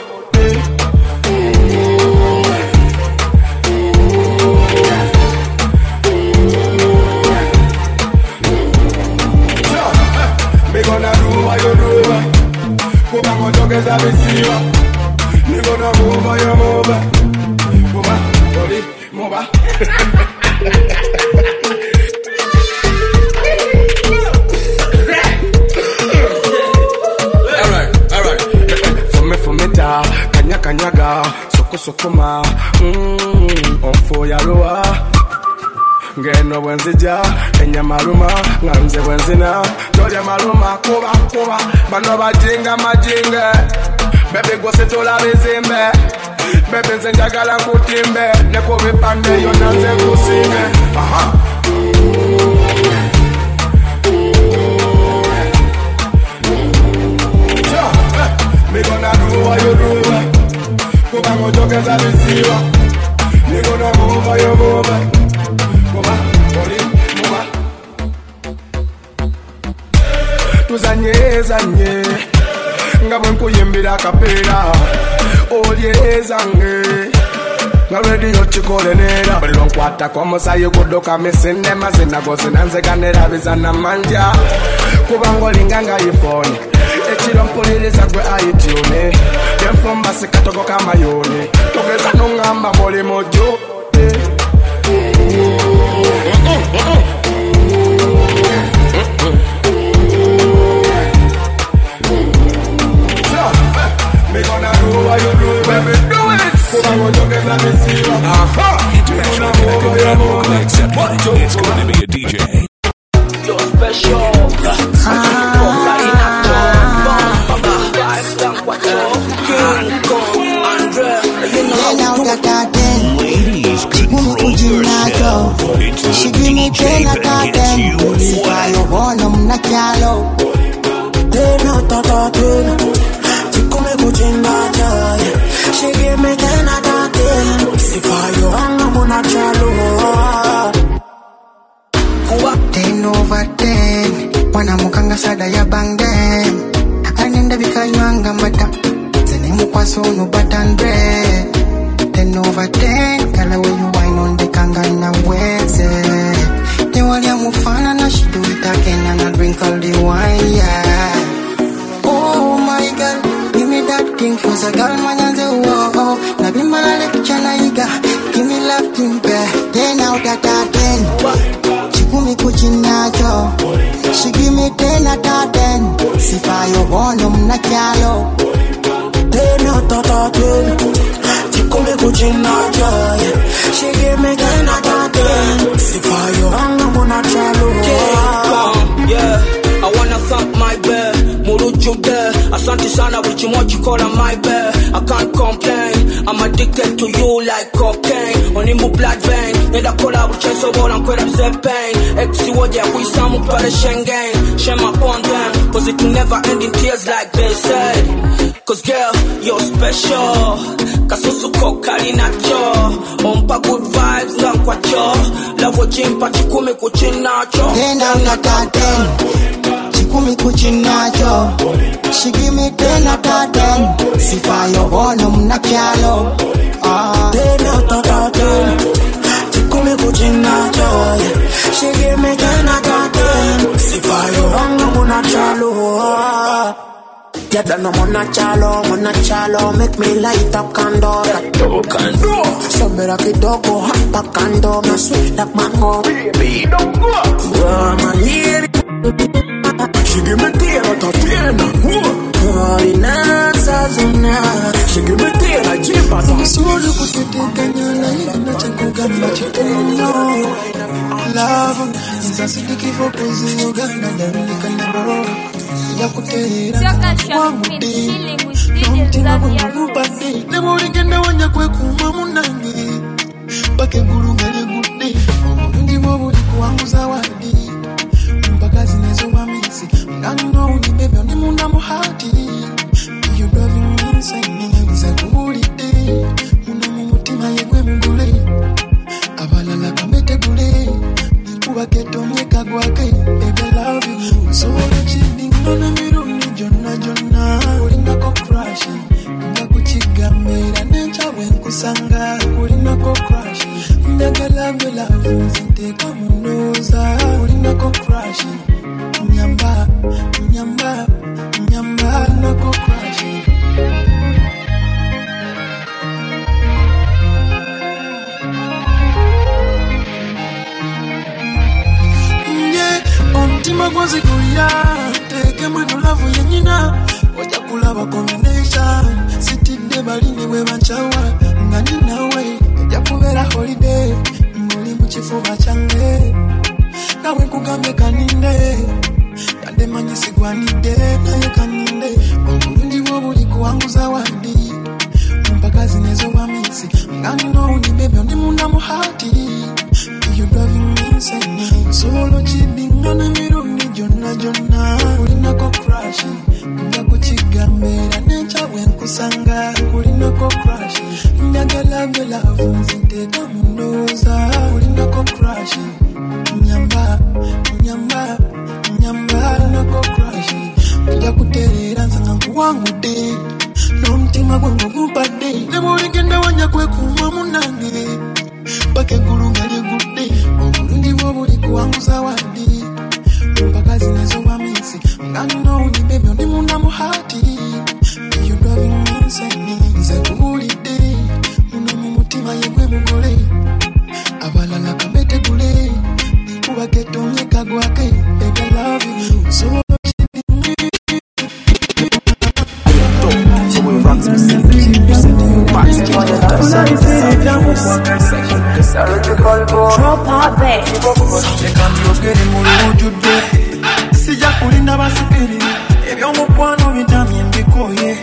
Me gonna do what you do. Come on, go together, we see you. Me gonna move what you move. Move, body, move. Alright, alright. For me, for me, da. Kanya, kanya, ga. Soko, soko, ma. Mmm, on for ya loa. Ngeno bwenzija enyamaluma nganze bwenzina tolya maluma kuba kuba bano bajinga majinga bebe gose tola bezimbe bebe nze njagala nkutimbe neko bipande yonna nze kusinge aha me gonna do what you do kuba ngojogeza bisiwa me gonna move what you move tuzanye zanye nga bwe nkuyimbira kapera olyezange nga radio chikolenera buli lwankwata komusayi gudduka misinde mazina gozinanzeganira bizana manja kubanga olinganga ifoni ekiro mpuliriza gwe aitune yenfumba sikatogo kamayuni tugeza nungamba mulimu ju me gonna do what you do, baby, do it. Come on, don't get me see. Aha. It's going to be a D J. You're special. Ladies, control yourself. It's the D J that gets you wet. Come kuchinacha, she give me ten out of ten. Sifayo anga muna chalo. Ten over ten, wana mukanga sada ya bangden. Anenda bikayanga mata, zene mukwa sonu batandre. Ten over ten, kala when you wine on the kanga na weze. Te wali ya mufana na she do it again and I'll drink all the wine, yeah. Oh my God. Give me that thing, cause a girl man and the whoa. Na bimba la lecture na iga. Give me love timpe. Ten out of ten. She put me kuchinacho. She give me ten out of ten. Sifa yo bono mna kyalo. Ten out of ten. She put me kuchinacho. She give me ten out of ten. Sifa yo bono mna kyalo. Yeah, I wanna thank my bed. Muruju there, asante sana with you much you call on my bed. I can't complain, I'm addicted to you like cocaine. On in my blood vein, nenda kola uche so bora nkwera mse pain. Exi woje ya kuisamu kutwale Schengen. Share my bond them, cause it will never end in tears like they said. Cause girl, you're special. Kasusu kokali na cho. Ompa good vibes, nga kwa cho. Love wajimpa chikume kuchinacho. Ten out of ten. Chikumi kuchinacho. She give me ten out of ten. Sifa yo bono mna kyalo. Ten out of ten. Chikumi kuchinacho. She give me ten out of ten. Sifa yo bono mna kyalo. Yada no mona chalo, mona chalo. Make me light up candle. Light up candle. Somebera kidogo hapa kando. Me sweet like mango. Baby, don't go. Oh, man, here. She give me ten out of ten. Oh, inasa zona. She give me ten out of ten. Sulu kutetea nyala ina changuga machiteno. Love, sasiki kifo penzi Uganda ndani kanaro. Ya kutetea wangu di. Mtina kunupati. Nebo ringende wanya kwe kuma munangi. Bake nguru ngale gude. Ndi mwabu di kuwangu zawadi. Mpaka zinezo mamisi. none mirundi jonna jonna kulinako crush ndakuchigambira nenchawe nkusanga kulinako crush ndagala love nziteka munoza kulinako crush nyamba nyamba nyamba nako crush Omtima gwazi kuya teke mweno lavu yenyina waja kulaba combination sitide balini we banchawa ngani nawe ya kubera holiday ngoli mu kifuba change nawe kugambe kaninde yande manyi sigwanide naye kaninde oburundi bwo buli kuwanguza wandi mpaka zinezo wamisi ngani no unibebe ndi munda mu hati. You driving me insane. Solo chilling none mirundi jonna jonna kulinako crush ndakuchigambira nenchawe nkusanga kulinako crush ndagala love nziteka munoza kulinako crush nyamba nyamba nyamba nako crush ndakuterera nzanga wangu de nomtima gwangu gubade nebuligenda wanya kwekuma munange bake kulungali gude oburundi bwo buli kuwanguza wandi mpaka zinezo wamisi ngani no unibebe ndi munda mu hati. You driving me insane nze kuulidde muno mu mutima yegwe mugole abalala kabete gule kuba ketonye kagwake baby I love you so sija kulinda basipiri ebyomukwano bitamye mbikoye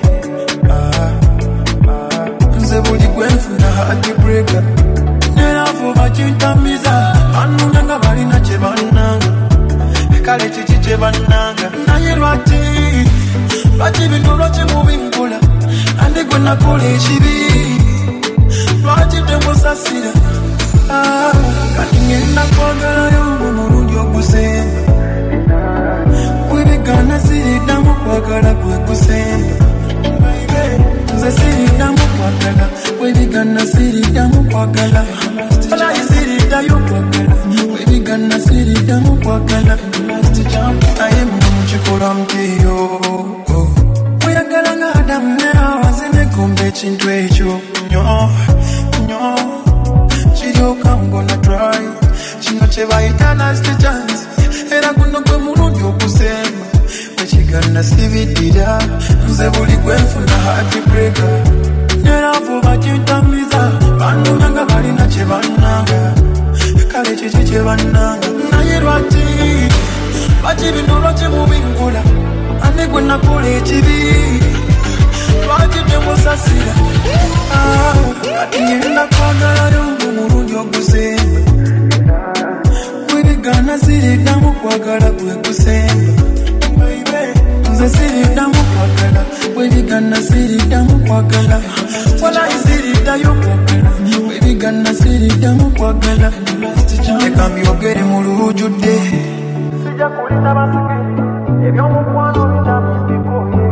nze buli gwenfuna hagibrega nerafu bakintamiza banunanga balina kye bannanga kale kiki kye bannanga naye lwaki lwaki bintu lwaki mubinkula andi gwe nakola ekibi lwaki temusasira kati ngenda kwagalayo mumurundi ogusemba webigana siriddamu kwagala gwe gusemba nze siriddamu kwagala webigana siriddamu kwagala olayi siriddayo kwagala webigana siriddamu kwagala naye mwe mukikola mutiyo weyagala nga adamu ne Hawa zinegomba ekintu ekyo nyo nyo kiryoka ngona try kino kye bayita last chance era guno gwe mulundi okusemba wekigana sibiddira nze buli gwenfuna heartbreaker nerafu bakintamiza banunanga balina kye bannanga kale kiki kye bannanga naye lwaki lwaki bino lwaki mubinkula andi gwe nakola ekibi lwaki temusasira kati ngenda kwagalayo mumurundi ogusemba webigana siriddamu kwagala gwe gusemba nze siriddamu kwagala webigana siriddamu kwagala walayi siriddayo kwagala webigana siriddamu kwagala leka mbyogere mu lujjudde sijja kulinda basigere ebyomukwano bitamye mbikoye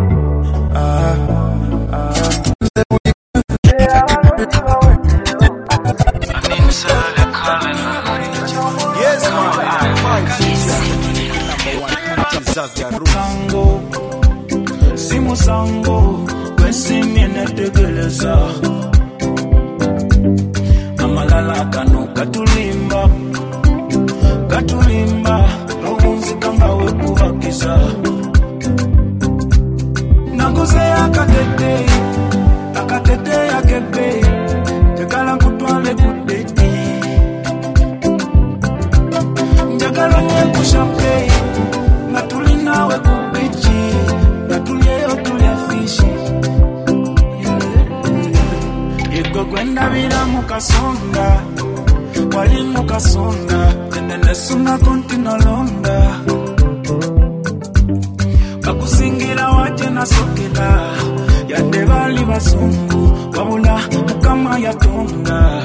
Musango, si musango, wesimye netegeleza amalala kano katulimba katulimba obunzika nga wekubakiza naguze akatete akatete akebe njagala nkutwale kudeti njagala nye kushampe natuli nawe kubichi natulyeyo tulya fishi yego gwenda bira mukasonga wali mukasonga tenene suna kontinolonga bakusingira waje nasokera yande bali basungu wabula mukama yatonga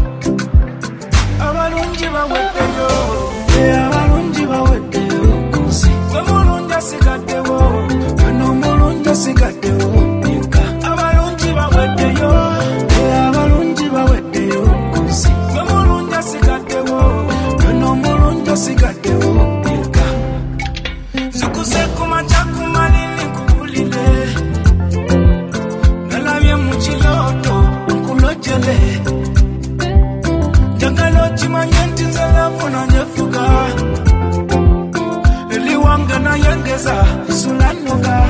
abalungi baweteyo abalungi baweteyo kusi gwe mulungi asigaddewo sekuma chakumalili kuulile nalavye muchiloto nkulojele jangalo chimanyenti nzalafu na nyefuga eliwanga na yengeza sulanoga.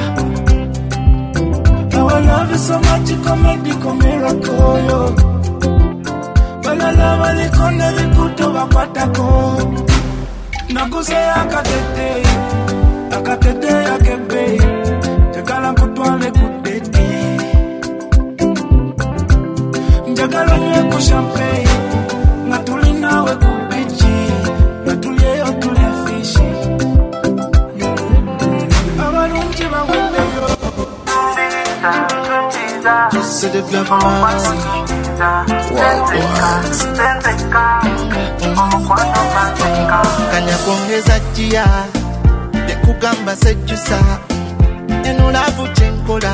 Our love is so magical, medical miracle, yo. Balala likone likuto wakwatako. Nakuse akatete, akatete akebe. Tekala kutwale kutete. Njagalo nye kushampe. Natuli nawe kubichi. Natulie yo tulie fishi. Abarunji bawende yo. C'est de la mercy. Kanya kuongeza jia nekugamba sejusa enolavu chenkola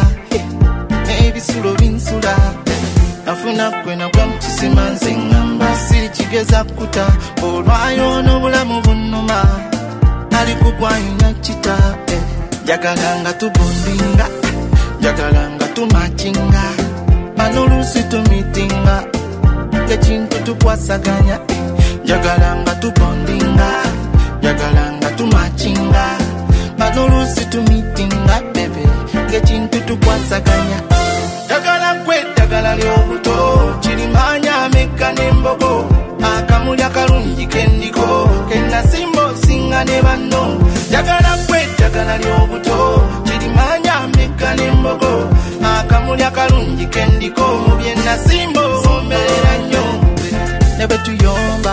nebisulo binsula afuna kwena kwa mkisima nzingamba siri kigeza kuta olwayo n'obulamu bunnuma alikugwayina kita jagalanga tubondinga jagalanga tumachinga manolusi tumitinga kechintu tukwasaganya jagalanga tubondinga jagalanga tumachinga manolusi tumitinga bebe kechintu tukwasaganya jagala kwe jagala lyobuto chirimanya meka nembogo akamulya kalungi kendiko kenasimbo singa ne banno jagala kwe jagala lyobuto chirimanya meka nembogo akamulya kalungi kendiko mubyena simbo somerera nnyo nebe tuyomba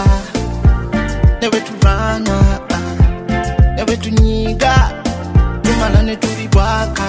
nebe turana nebe tunyiga tumala ne tulibwaka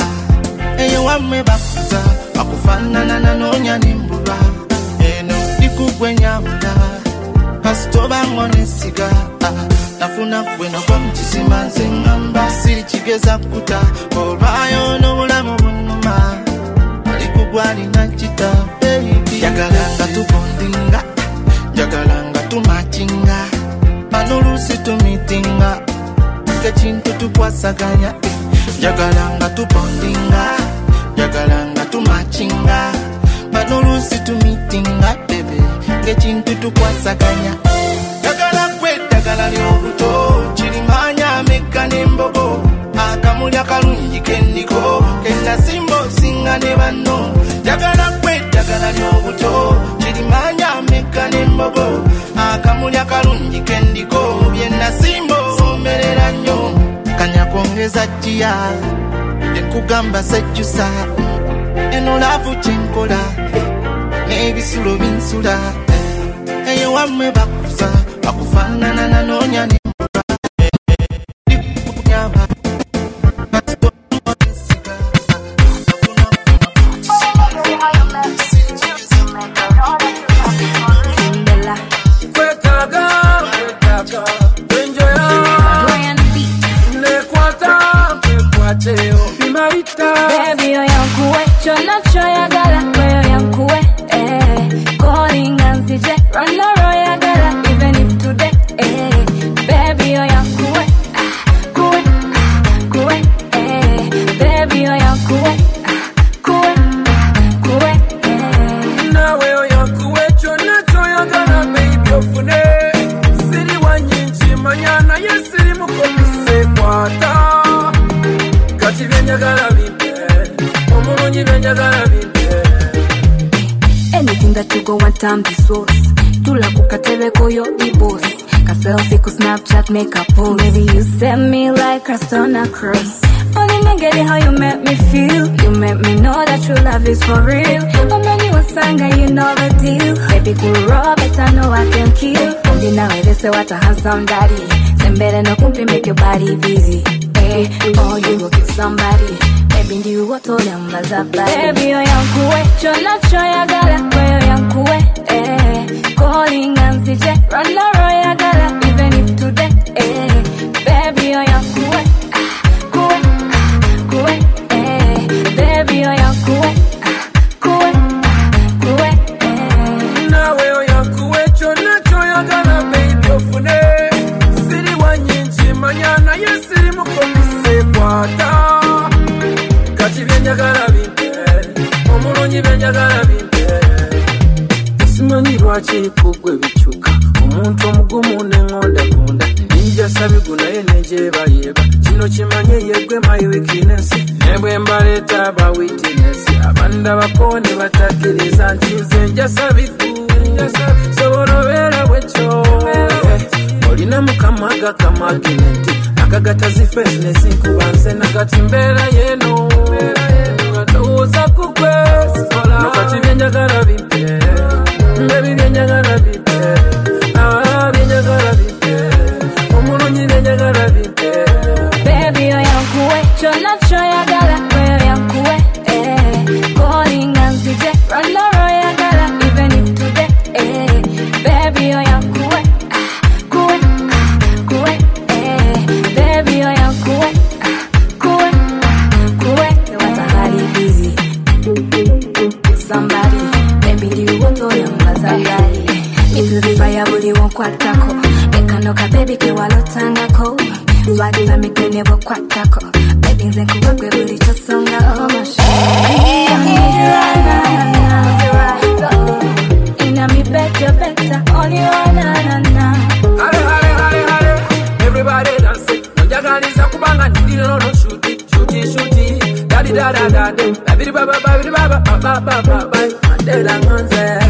eyo wamme bakuza bakufanana na nonya nimbulwa eno likugwenyamula kasitoba ngonesiga nafuna kwena kwa mkisima nzingamba siri kigeza kuta olwayo n'obulamu bunnuma alikugwalina kita baby jagalanga tubondinga jagalanga tumachinga manolusi tumitinga kechintu tukwasaganya jagalanga tubondinga jagalanga tumachinga manolusi tumitinga bebe kechintu tukwasaganya jagala kwe jagala lyobuto chirimanya meka nembogo akamulya kalungi kendiko kenasimbo singa ne banno jagala kwe jagala lyobuto chirimanya meka nembogo akamulya kalungi kendiko byenasimbo somerera nnyo kanya kuongeza jia nekugamba sejusa enolavu chenkola nebisulo binsula eyo wamme bakuza bakufanana na nonya ni Baby, yo yankuwe, chona choya gala, yo yankuwe, eh. Calling and C J, run the roya gala, even if today, eh. Baby, yo yankuwe, ah, kuwe, ah, kuwe, eh. Baby, yo yankuwe, ah, kuwe, ah, kuwe, eh. Nawe yo yankuwe, chona choya gala, baby, ofune. Siri wanyinchi, manyana, yesiri mukomise kwata. Kati benyagala bimpe, omulungi benyagala bimpe. Anything that you go want time be source. Tula kukatele koyo the boss. Ka selfie ku Snapchat make a post. Maybe you send me like Crestona Cross. Only me get it how you make me feel. You make me know that true love is for real. Oh man, you a singer, you know the deal. Baby cool raw, better know I can kill. Only now they say what a handsome daddy. Send better no kumpi make your body busy. Hey, oh you go kill somebody. Baby ndi uwoto yamba zabari. Baby yo yankuwe, chona choya gala, yo yankuwe, eh. Calling and C J, run the roya gala, even if today, eh. Baby yo yankuwe, ah, kuwe, ah, kuwe, eh. Baby yo yankuwe, ah, kuwe, ah, kuwe, eh. Nawe yo yankuwe, chona choya gala, baby ofune. Siri wanyinchi, manyana, yesiri mukomise Omulungi byenjagala bimpe simanyi lwaki kugwe bikyuka omuntu omugumu neŋŋondagonda ninja sabigu naye nejebayeba kino kimanye yegwe my weakness ne bwe mbaleeta aba witness abanda bakone batakkiriza nti nze nja sabigu sobola obeera bwekyo olina mukama agakamaginenti akagatazifesi nezinkuba nze nagati mbeera yeno ndowooza kugwe nokati byenjagala bimpe Baby, byenjagala bimpe ah byenjagala bimpe omulungi byenjagala bimpe Baby, oyankuwe kyonna kyoyagala oyankuwe eh kolinga nzije rwanda royagala even if today eh baby oyankuwe kuwe kuwe eh baby oyankuwe kuwe kuwe somebody busy somebody baby do what you want somebody mituriba ya buli wonkwatako ekanoka baby ke walotangako Swagza mikene bokwatako baby nze kubagwe buli kyosonga oh my shit ina mi better better only one na na hale hale hale hale everybody dance njagaliza kubanga ndiro no shoot shoot shoot dadi dada dada baby baba baby baba baba baba mandela ngonze